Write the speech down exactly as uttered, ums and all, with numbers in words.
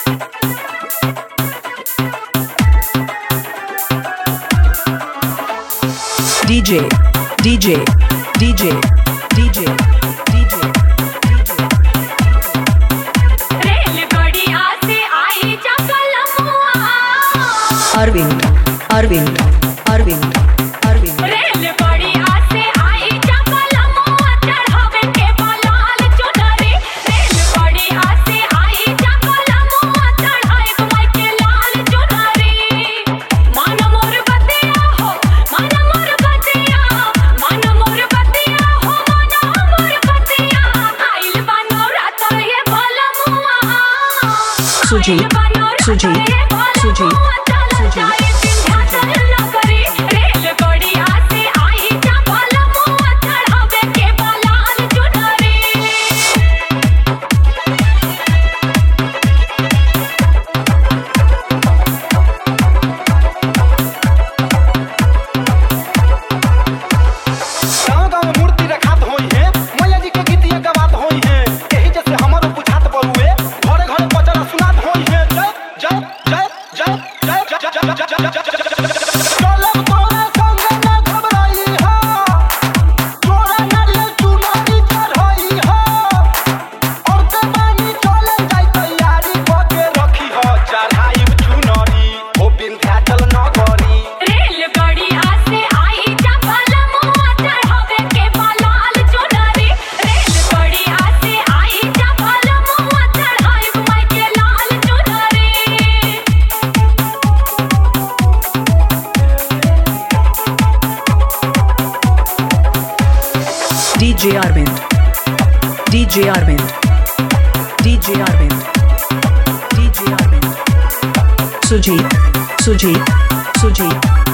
DJ, DJ, DJ, DJ, DJ, रेलगाड़िया से आई चकलमुआ Arvind, Arvind, Arvind, Arvind. रेलगाड़िया से आई चकलमुआ चढ़ावे के बलाल चुनरी रेलगाड़िया से आई चकलमुआ चढ़ाए माई के लाल चुनरी मन मोर बतिया हो मन मोर बतिया मन मोर बतिया हो मन मोर बतिया आइल बनो रात ये बलमुआ Sujit, Sujit, Sujit, Sujit. रेलगाड़िया से आई चकलमुआ चढ़ावे के बलाल चुनरी गाँव गाँव मूर्ति रखात होई है मैया जी के गीतिया गवात होई है यही जैसे हमारो बुझात बरुए घरे घरे पचरा सुनात होई है जय जय जय जय जय जय जय जय जय चलब तोरा संग न घबराई हो तोरा नारियल चुनरी चढ़ाई हो और ते बानी चले जाई तैयारी करके रखी हो चढ़ाई चुनरी ओ विंध्याचल नगरी रेलगाड़िया से आई चकलमुआ चढ़ावे के बलाल चुनरी रेलगाड़िया से आई चकलमुआ चढ़ाए माई के लाल चुनरी DJ Arvind, DJ Arvind, DJ Arvind, DJ Arvind. Sujit, Sujit, Sujit.